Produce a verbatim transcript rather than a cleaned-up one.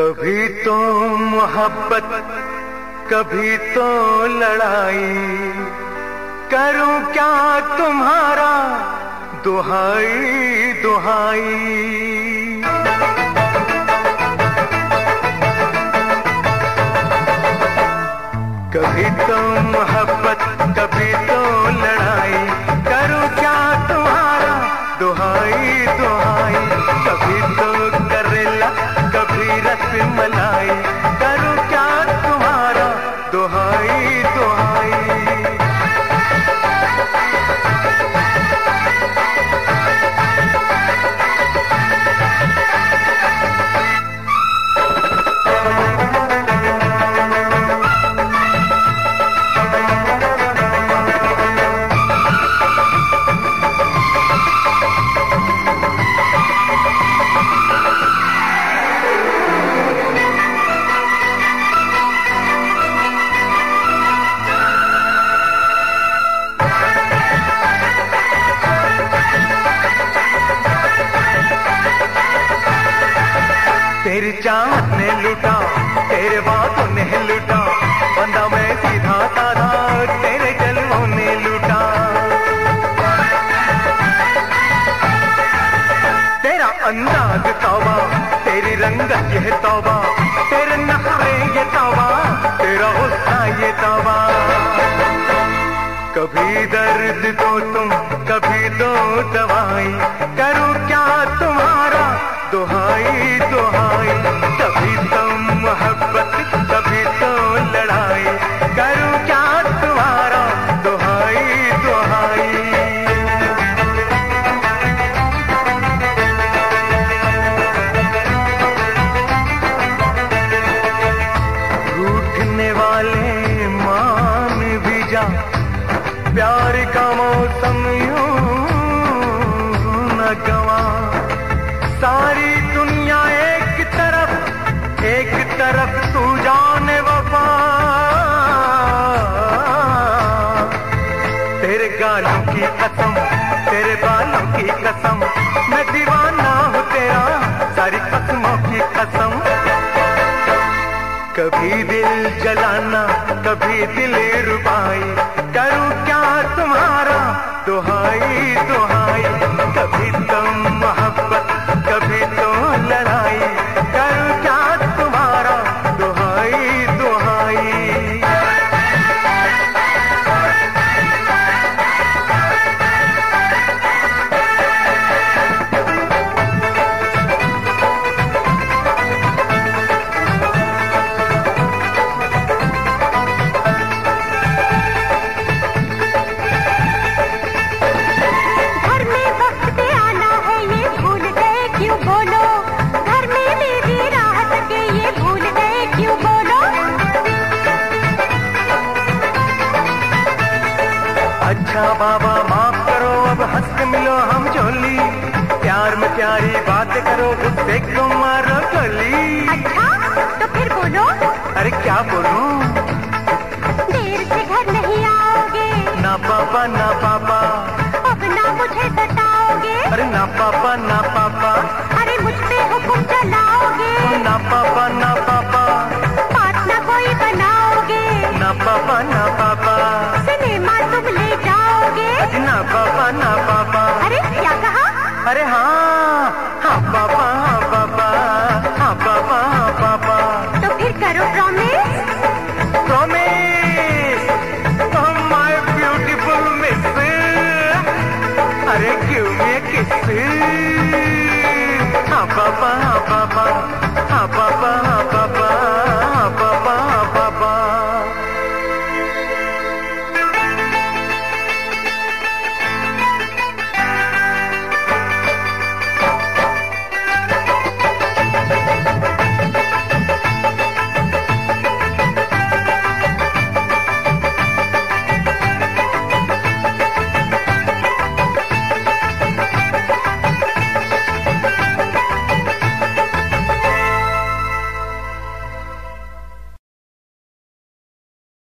कभी तो मोहब्बत कभी तो लड़ाई, करूं क्या तुम्हारा दुहाई दुहाई। कभी तो मोहब्बत कभी तो लड़ाई, करूं क्या तुम्हारा दुहाई दुहाई। कभी तो करेला कभी रसमलाई, करूं क्या तुम्हारा दुहाई दुहाई। तेरी चाहत ने लूटा तेरे बातों ने लूटा, बंदा मैं सीधा साधा तेरे जलवों ने लूटा। तेरा अंदाज तौबा तेरी रंगत ये तौबा, तेरे नखरे ये तौबा तेरा गुस्सा ये तौबा। कभी दर्द तो तुम कभी दो दवाई, करूं क्या तुम्हारा दुहाई दुहाई। कभी तो मोहब्बत कभी तो लड़ाई, करूं क्या तुम्हारा दुहाई दुहाई। रूठने वाले मान भी जा, प्यार का मौसम यूं न गवा। सारी दुनिया एक तरफ एक तरफ तू जाने वफा। तेरे गालों की कसम तेरे बालों की कसम, मैं दीवाना हूँ तेरा सारी कसमों की कसम। कभी दिल जलाना कभी दिल रुबाई, करूं क्या तुम्हारा दुहाई दुहाई। कभी तो मोहब्बत कभी तो लड़ाई, करूं क्या तुम्हारा दुहाई दुहाई। अच्छा बाबा माफ करो अब हंस के मिलो हम झोली, प्यार में प्यारी बात करो गुस्से को मारो गोली। अच्छा तो फिर बोलो। अरे क्या बोलूं